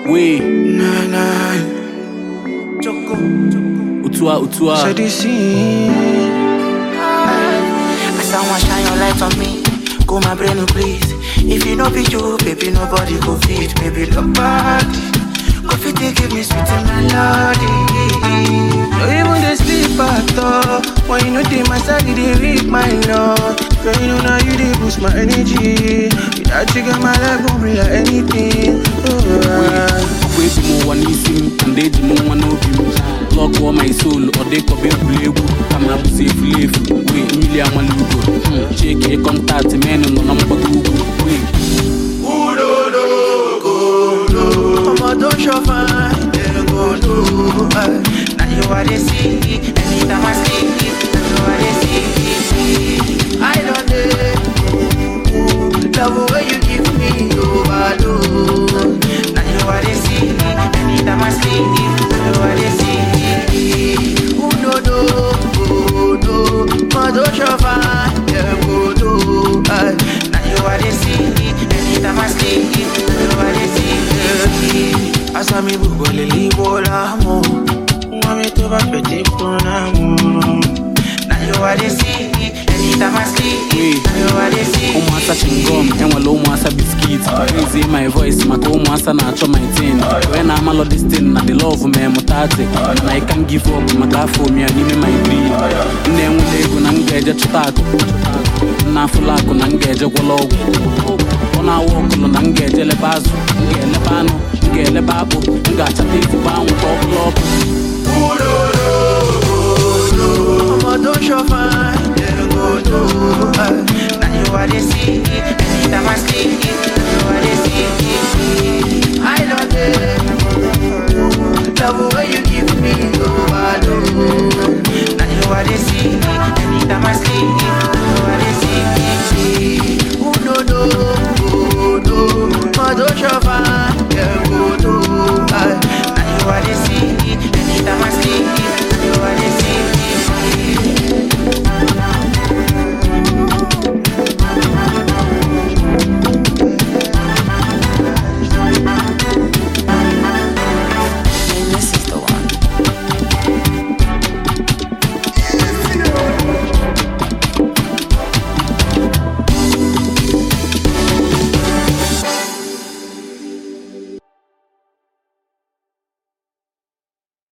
We Nah. Choco Utua So this scene. As someone shine your light on me, go my brain, please. If you know be you, baby, nobody go fit. Baby, look back. Go fit, they give me sweet melody. No even they sleep at all. When you know they my side, they read my note. Girl, you know now you they boost my energy. Without you, girl, my life gon' be like anything. We be more one easy, and they do more one of you. Lock all my soul, or they could be able come up safe live. We Emilia Malugo, check a contact man on the number Google. Don't show fine, then go do. Now you are the sea, anytime I sleep, now you are the sea. I don't know, love the way you give me overload. Now you are the sea, anytime I sleep, now you are the sea. Who no, don't show fine, then go do. Now you are the sea, anytime I sleep, now you are the sea. Asami bugo lili bola mo, mami to ba petit pona mo. Now you are the sea, anytime I sleep. Now you are the sea. Omasa chingom, and while omasa biscuits. Crazy my voice, my omasa nacho my tin. When I'm all this thing, I love me mutati, and I can't give up. My car for me, I need my breed. And then when they go nangeja chutako, na fulako nangeja kwalogo. Ona walk on nangeja lebazo, ngele bano. Get a babu, got to take the bound club. Don't show fine, then go do. Now you are the sea, anytime I sleep. Now you are the